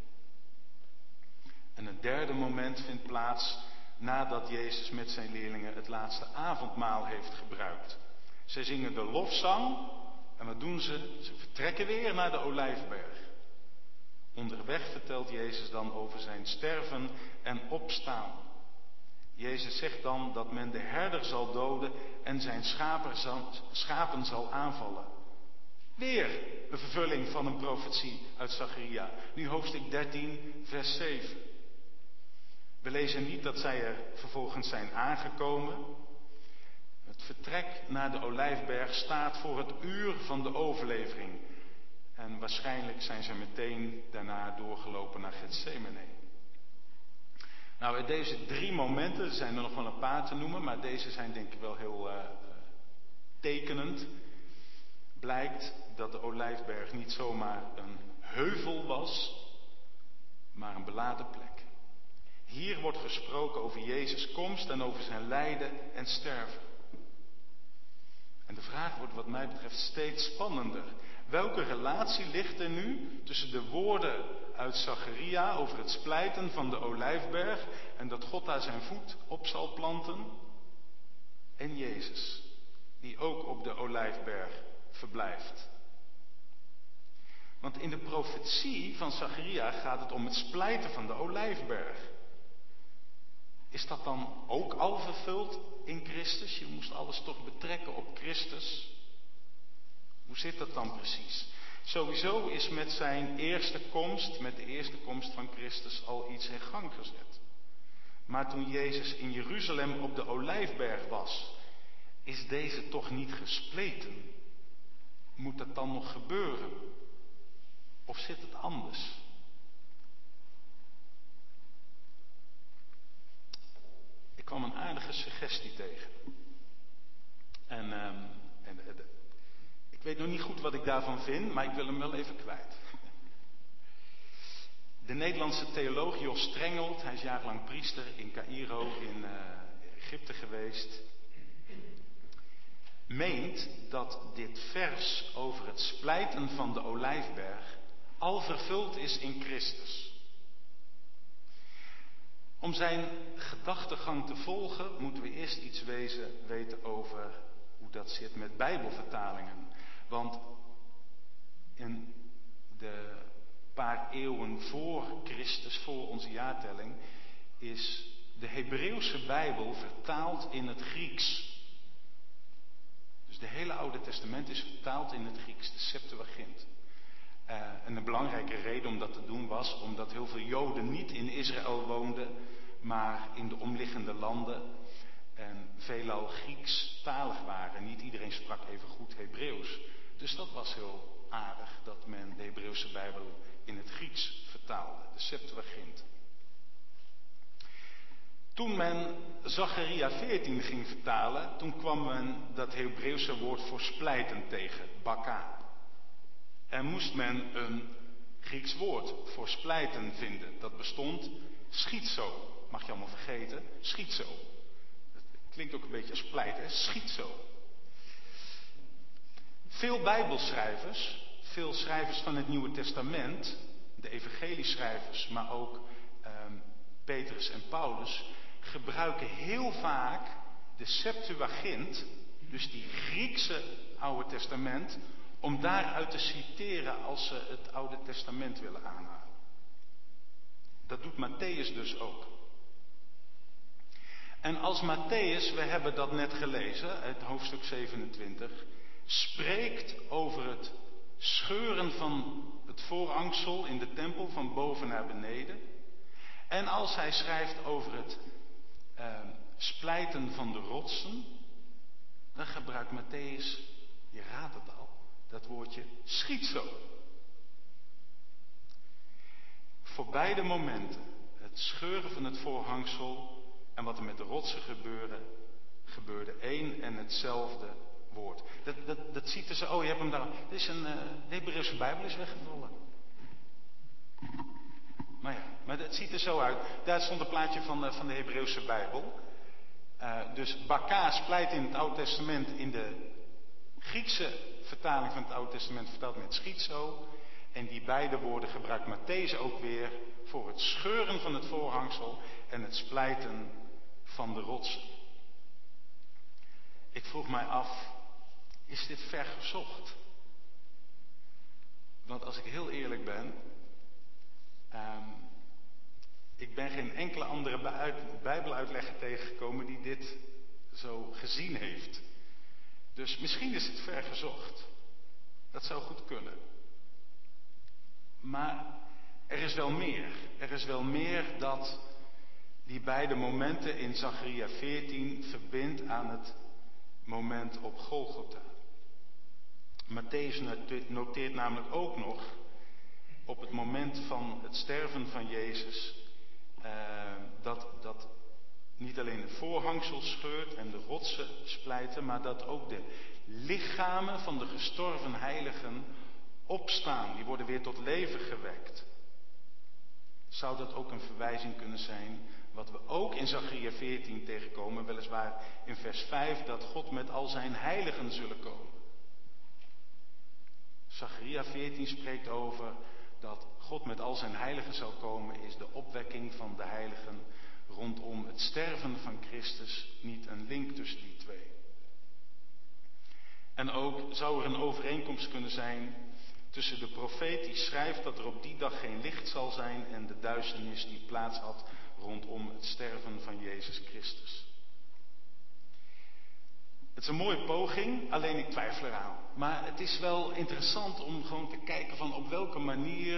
En een derde moment vindt plaats nadat Jezus met zijn leerlingen het laatste avondmaal heeft gebruikt. Zij zingen de lofzang en wat doen ze? Ze vertrekken weer naar de Olijfberg. Onderweg vertelt Jezus dan over zijn sterven en opstaan. Jezus zegt dan dat men de herder zal doden en zijn schapen zal, schapen zal aanvallen. Weer een vervulling van een profetie uit Zacharia. Nu hoofdstuk dertien, vers zeven. We lezen niet dat zij er vervolgens zijn aangekomen. Het vertrek naar de Olijfberg staat voor het uur van de overlevering. En waarschijnlijk zijn ze meteen daarna doorgelopen naar Getsemane. Nou, uit deze drie momenten, er zijn er nog wel een paar te noemen, maar deze zijn denk ik wel heel uh, tekenend. Blijkt dat de Olijfberg niet zomaar een heuvel was, maar een beladen plek. Hier wordt gesproken over Jezus' komst en over zijn lijden en sterven. En de vraag wordt wat mij betreft steeds spannender. Welke relatie ligt er nu tussen de woorden uit Zacharia over het splijten van de Olijfberg en dat God daar zijn voet op zal planten en Jezus, die ook op de Olijfberg verblijft? Want in de profetie van Zacharia gaat het om het splijten van de Olijfberg. Is dat dan ook al vervuld in Christus? Je moest alles toch betrekken op Christus. Hoe zit dat dan precies? Sowieso is met zijn eerste komst, met de eerste komst van Christus al iets in gang gezet. Maar toen Jezus in Jeruzalem op de Olijfberg was, is deze toch niet gespleten? Moet dat dan nog gebeuren? Of zit het anders? Ik kwam een aardige suggestie tegen. En, um, en uh, ik weet nog niet goed wat ik daarvan vind, maar ik wil hem wel even kwijt. De Nederlandse theoloog Jos Strengelt, hij is jarenlang priester in Caïro in uh, Egypte geweest, meent dat dit vers over het splijten van de Olijfberg al vervuld is in Christus. Om zijn gedachtegang te volgen moeten we eerst iets wezen, weten over hoe dat zit met Bijbelvertalingen. Want in de paar eeuwen voor Christus, voor onze jaartelling, is de Hebreeuwse Bijbel vertaald in het Grieks. Dus de hele Oude Testament is vertaald in het Grieks, de Septuagint. Uh, en een belangrijke reden om dat te doen was omdat heel veel Joden niet in Israël woonden, maar in de omliggende landen en veelal Griekstalig waren. Niet iedereen sprak even goed Hebreeuws. Dus dat was heel aardig dat men de Hebreeuwse Bijbel in het Grieks vertaalde. vertaalde, de Septuagint. Toen men Zacharia veertien ging vertalen, toen kwam men dat Hebreeuwse woord voor splijten tegen, baka. En moest men een Grieks woord voor splijten vinden. Dat bestond schizo. Mag je allemaal vergeten, schizo. Dat klinkt ook een beetje als pleit, hè? Schizo. Veel bijbelschrijvers, veel schrijvers van het Nieuwe Testament, de evangelieschrijvers, maar ook um, Petrus en Paulus, gebruiken heel vaak de Septuagint, dus die Griekse Oude Testament, om daaruit te citeren als ze het Oude Testament willen aanhalen. Dat doet Matthäus dus ook. En als Matthäus, we hebben dat net gelezen uit hoofdstuk zevenentwintig, spreekt over het scheuren van het voorhangsel in de tempel van boven naar beneden. En als hij schrijft over het eh, splijten van de rotsen, dan gebruikt Matthäus, je raadt het al, dat woordje schizo. Voor beide momenten, het scheuren van het voorhangsel en wat er met de rotsen gebeurde, gebeurde één en hetzelfde woord. Dat, dat, dat ziet er zo, oh je hebt hem daar, dit is een, uh, de Hebreeuwse Bijbel is weggevallen. Maar ja, maar het ziet er zo uit. Daar stond een plaatje van, uh, van de Hebreeuwse Bijbel. Uh, dus baka splijt in het Oude Testament, in de Griekse vertaling van het Oude Testament vertaald met schizo. En die beide woorden gebruikt Matthäus ook weer voor het scheuren van het voorhangsel en het splijten van de rotsen. Ik vroeg mij af, is dit ver gezocht? Want als ik heel eerlijk ben, um, ik ben geen enkele andere bijbeluitlegger tegengekomen die dit zo gezien heeft. Dus misschien is het ver gezocht. Dat zou goed kunnen. Maar er is wel meer. Er is wel meer dat die beide momenten in Zacharia veertien verbindt aan het moment op Golgotha. Matthäus noteert namelijk ook nog op het moment van het sterven van Jezus eh, dat, dat niet alleen het voorhangsel scheurt en de rotsen splijten, maar dat ook de lichamen van de gestorven heiligen opstaan. Die worden weer tot leven gewekt. Zou dat ook een verwijzing kunnen zijn, wat we ook in Zacharia veertien tegenkomen, weliswaar in vers vijf, dat God met al zijn heiligen zullen komen. Zacharia veertien spreekt over dat God met al zijn heiligen zal komen, is de opwekking van de heiligen rondom het sterven van Christus niet een link tussen die twee. En ook zou er een overeenkomst kunnen zijn tussen de profeet die schrijft dat er op die dag geen licht zal zijn en de duisternis die plaats had rondom het sterven van Jezus Christus. Het is een mooie poging, alleen ik twijfel eraan. Maar het is wel interessant om gewoon te kijken van op welke manier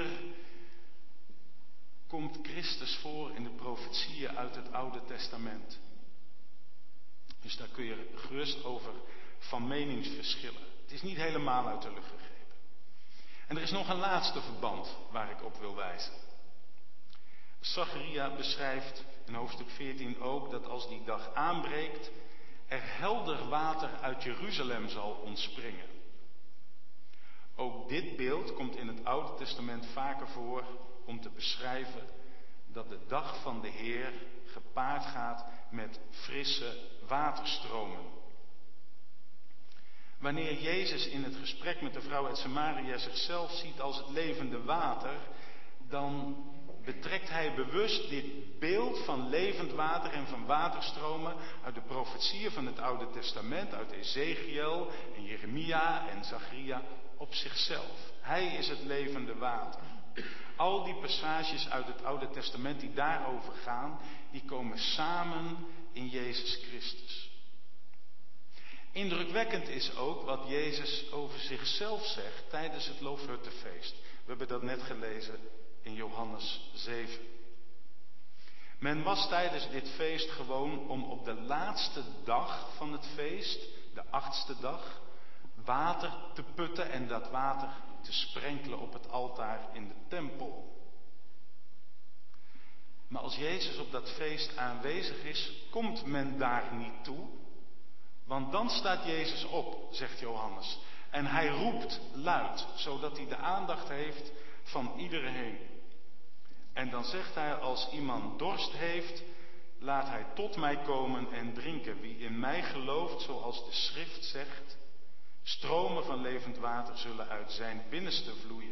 komt Christus voor in de profetieën uit het Oude Testament. Dus daar kun je gerust over van mening verschillen. Het is niet helemaal uit de lucht gegrepen. En er is nog een laatste verband waar ik op wil wijzen. Zacharia beschrijft in hoofdstuk veertien ook dat als die dag aanbreekt, er helder water uit Jeruzalem zal ontspringen. Ook dit beeld komt in het Oude Testament vaker voor om te beschrijven dat de dag van de Heer gepaard gaat met frisse waterstromen. Wanneer Jezus in het gesprek met de vrouw uit Samaria zichzelf ziet als het levende water, dan betrekt hij bewust dit beeld van levend water en van waterstromen uit de profetieën van het Oude Testament, uit Ezechiel en Jeremia en Zacharia, op zichzelf. Hij is het levende water. Al die passages uit het Oude Testament die daarover gaan, die komen samen in Jezus Christus. Indrukwekkend is ook wat Jezus over zichzelf zegt tijdens het Loofhuttenfeest. We hebben dat net gelezen in Johannes zeven. Men was tijdens dit feest gewoon om op de laatste dag van het feest, de achtste dag, water te putten en dat water te sprenkelen op het altaar in de tempel. Maar als Jezus op dat feest aanwezig is, komt men daar niet toe. Want dan staat Jezus op, zegt Johannes. En hij roept luid, zodat hij de aandacht heeft van iedereen. En dan zegt hij, als iemand dorst heeft, laat hij tot mij komen en drinken. Wie in mij gelooft, zoals de schrift zegt, stromen van levend water zullen uit zijn binnenste vloeien.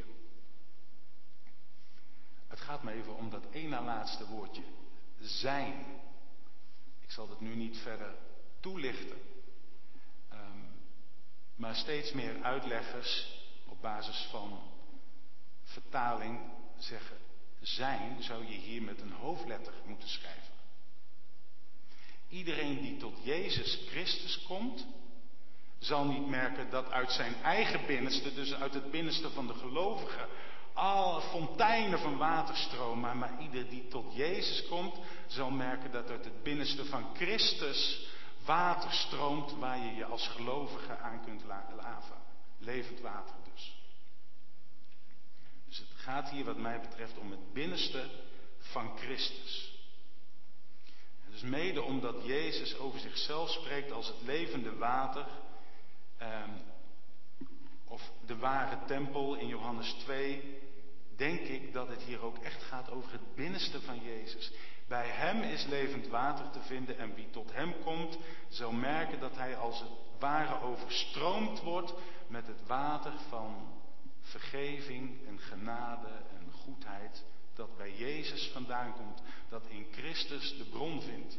Het gaat me even om dat ene laatste woordje, zijn. Ik zal het nu niet verder toelichten. Um, maar steeds meer uitleggers op basis van vertaling zeggen, zijn zou je hier met een hoofdletter moeten schrijven. Iedereen die tot Jezus Christus komt, zal niet merken dat uit zijn eigen binnenste, dus uit het binnenste van de gelovigen, al fonteinen van water stromen. Maar ieder die tot Jezus komt, zal merken dat uit het binnenste van Christus water stroomt waar je je als gelovige aan kunt laven. Levend water dus. Dus het gaat hier wat mij betreft om het binnenste van Christus. En dus mede omdat Jezus over zichzelf spreekt als het levende water, eh, of de ware tempel in Johannes twee, denk ik dat het hier ook echt gaat over het binnenste van Jezus. Bij hem is levend water te vinden en wie tot hem komt, zal merken dat hij als het ware overstroomd wordt met het water van vergeving en genade en goedheid dat bij Jezus vandaan komt, dat in Christus de bron vindt.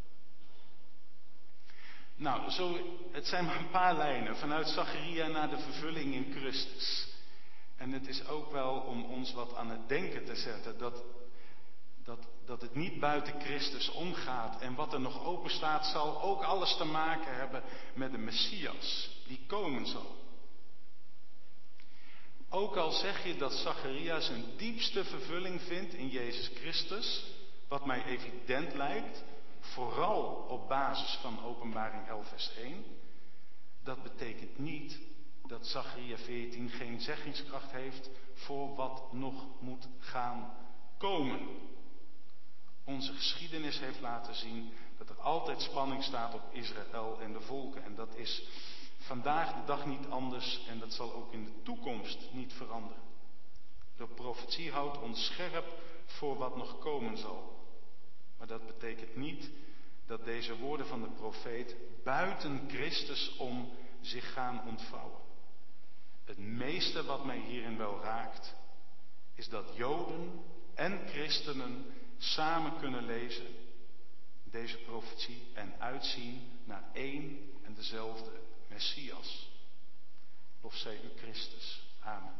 Nou, zo, het zijn maar een paar lijnen vanuit Zacharia naar de vervulling in Christus. En het is ook wel om ons wat aan het denken te zetten dat, dat, dat het niet buiten Christus omgaat. En wat er nog open staat zal ook alles te maken hebben met de Messias die komen zal. Ook al zeg je dat Zacharia zijn diepste vervulling vindt in Jezus Christus, wat mij evident lijkt, vooral op basis van Openbaring elf vers één, dat betekent niet dat Zacharia veertien geen zeggingskracht heeft voor wat nog moet gaan komen. Onze geschiedenis heeft laten zien dat er altijd spanning staat op Israël en de volken. En dat is vandaag de dag niet anders en dat zal ook in de toekomst niet veranderen. De profetie houdt ons scherp voor wat nog komen zal. Maar dat betekent niet dat deze woorden van de profeet buiten Christus om zich gaan ontvouwen. Het meeste wat mij hierin wel raakt, is dat Joden en christenen samen kunnen lezen deze profetie en uitzien naar één en dezelfde Messias. Lof zij u Christus. Amen.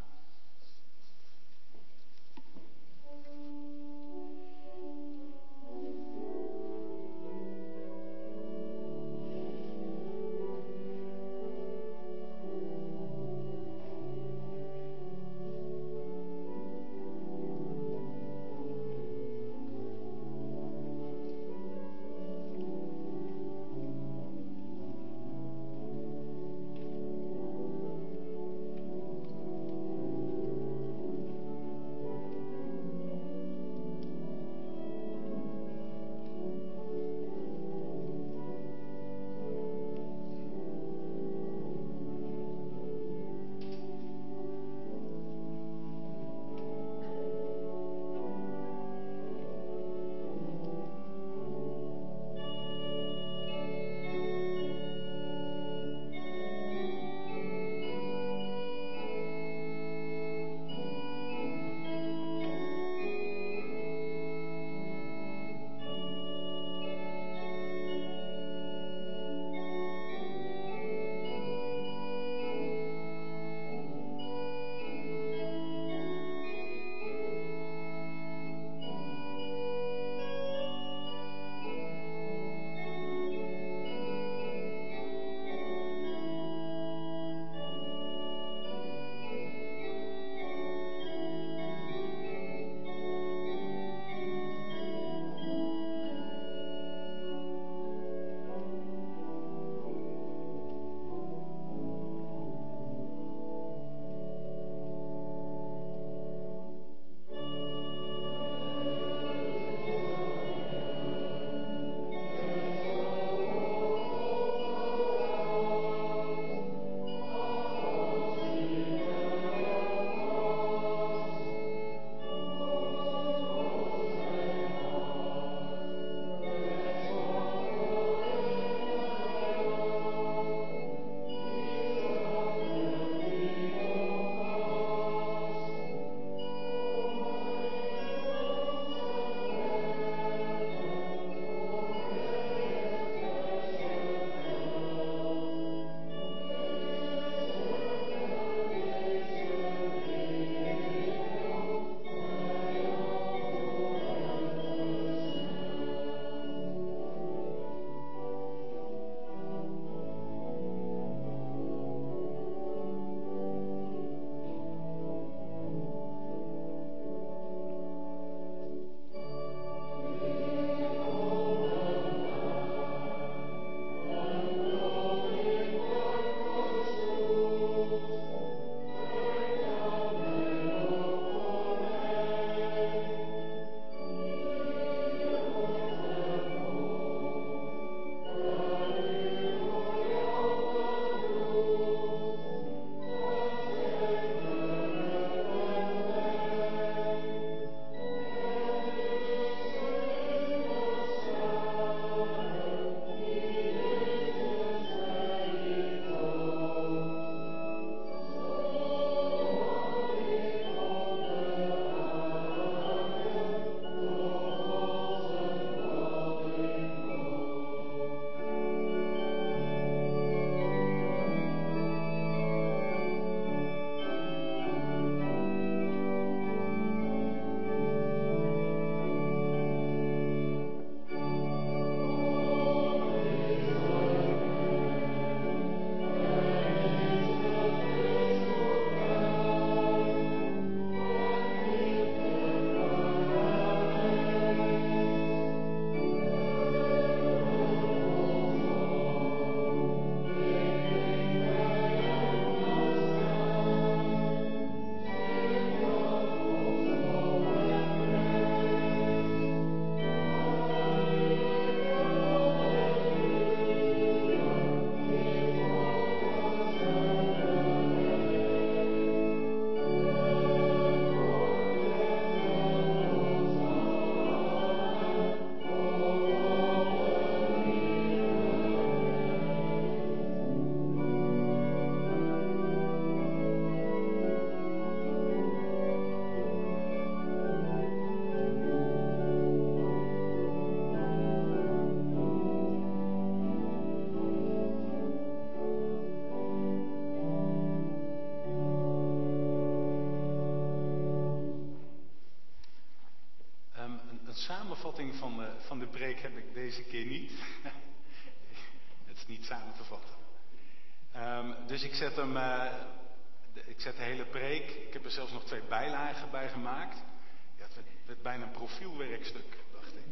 samenvatting van de, van de preek heb ik deze keer niet. Het is niet samen te vatten. Um, dus ik zet hem, uh, de, ik zet de hele preek, ik heb er zelfs nog twee bijlagen bij gemaakt. Ja, het werd, werd bijna een profielwerkstuk, dacht ik.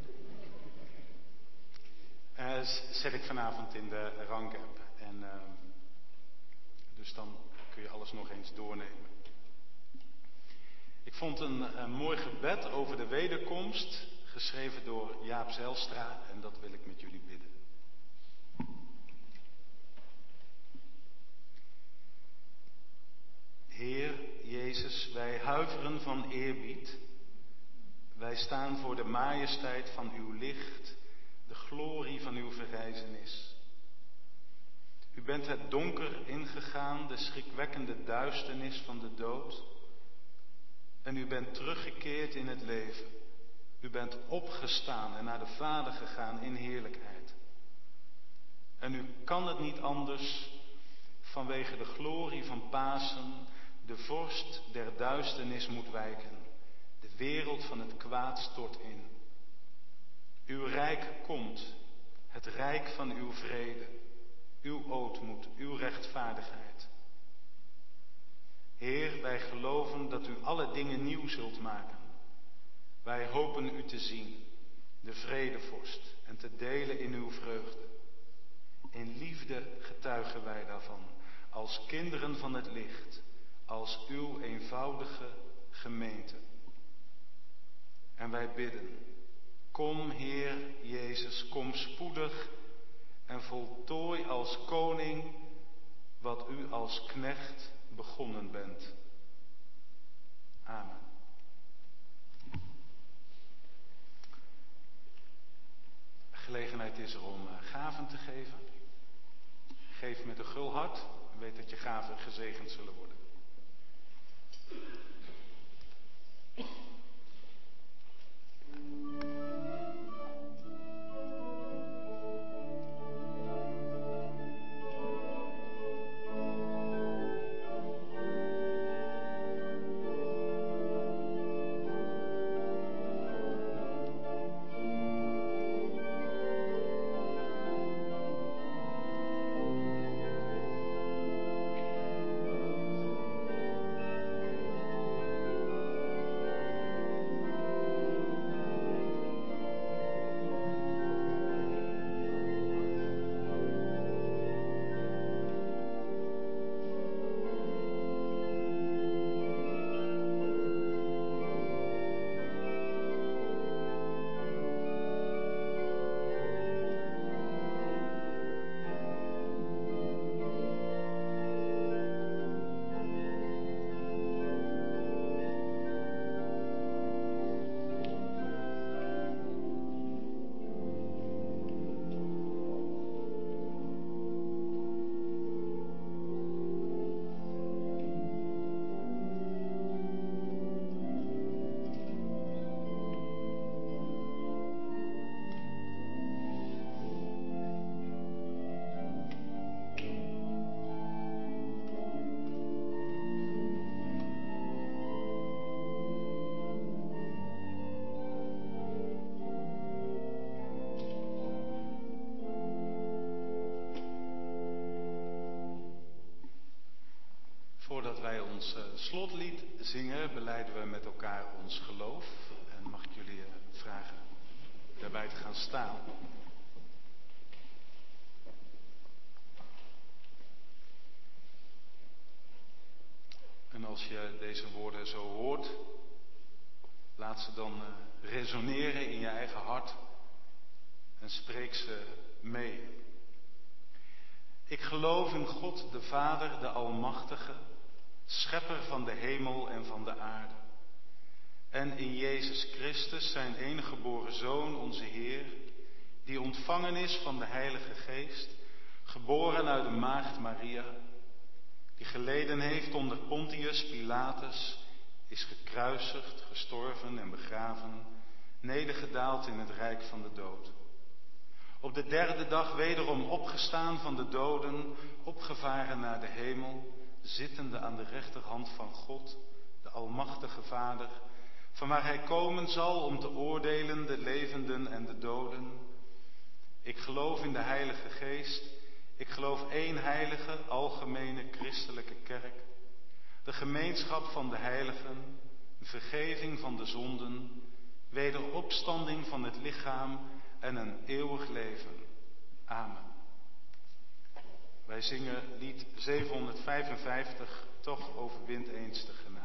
Uh, zet ik vanavond in de rank-app. En, uh, dus dan kun je alles nog eens doornemen. Ik vond een, een mooi gebed over de wederkomst, geschreven door Jaap Zijlstra, en dat wil ik met jullie bidden. Heer Jezus, wij huiveren van eerbied. Wij staan voor de majesteit van uw licht, de glorie van uw verrijzenis. U bent het donker ingegaan, de schrikwekkende duisternis van de dood. En u bent teruggekeerd in het leven. U bent opgestaan en naar de Vader gegaan in heerlijkheid. En u kan het niet anders vanwege de glorie van Pasen. De vorst der duisternis moet wijken. De wereld van het kwaad stort in. Uw rijk komt, het rijk van uw vrede, uw ootmoed, uw rechtvaardigheid. Heer, wij geloven dat u alle dingen nieuw zult maken. Wij hopen u te zien, de vredevorst, en te delen in uw vreugde. In liefde getuigen wij daarvan, als kinderen van het licht, als uw eenvoudige gemeente. En wij bidden, kom Heer Jezus, kom spoedig en voltooi als koning wat u als knecht begonnen bent. Amen. Gelegenheid is er om gaven te geven. Geef met een gul hart en weet dat je gaven gezegend zullen worden. Voordat wij ons uh, slotlied zingen, belijden we met elkaar ons geloof. En mag ik jullie uh, vragen daarbij te gaan staan. En als je deze woorden zo hoort, laat ze dan uh, resoneren in je eigen hart en spreek ze mee. Ik geloof in God, de Vader, de Almachtige, Schepper van de hemel en van de aarde. En in Jezus Christus, zijn enige geboren Zoon, onze Heer, die ontvangen is van de Heilige Geest, geboren uit de maagd Maria, die geleden heeft onder Pontius Pilatus, is gekruisigd, gestorven en begraven, nedergedaald in het rijk van de dood. Op de derde dag wederom opgestaan van de doden, opgevaren naar de hemel, zittende aan de rechterhand van God, de Almachtige Vader, van waar hij komen zal om te oordelen de levenden en de doden. Ik geloof in de Heilige Geest. Ik geloof één heilige, algemene, christelijke kerk. De gemeenschap van de heiligen, de vergeving van de zonden, wederopstanding van het lichaam en een eeuwig leven. Amen. Wij zingen lied zevenhonderdvijfenvijftig, toch overwint eens de genade.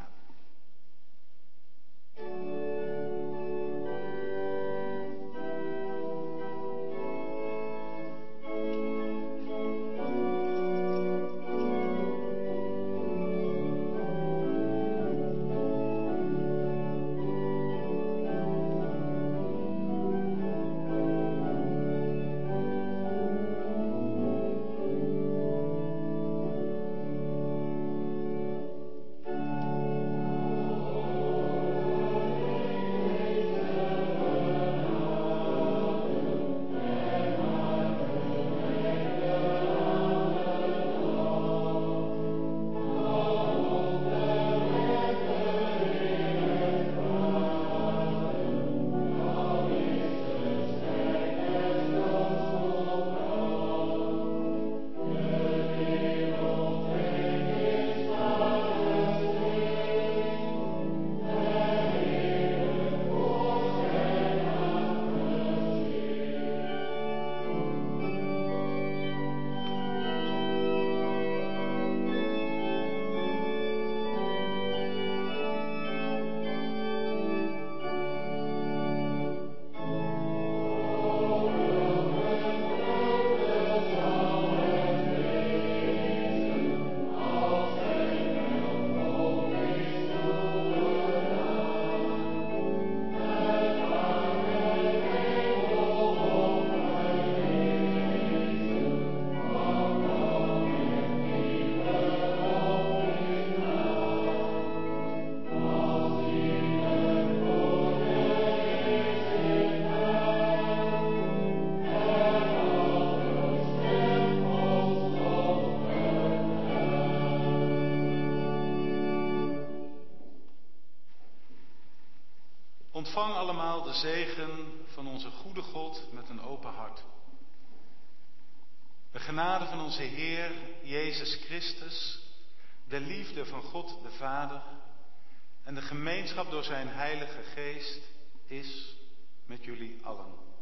Ontvang allemaal de zegen van onze goede God met een open hart. De genade van onze Heer Jezus Christus, de liefde van God de Vader en de gemeenschap door zijn Heilige Geest is met jullie allen.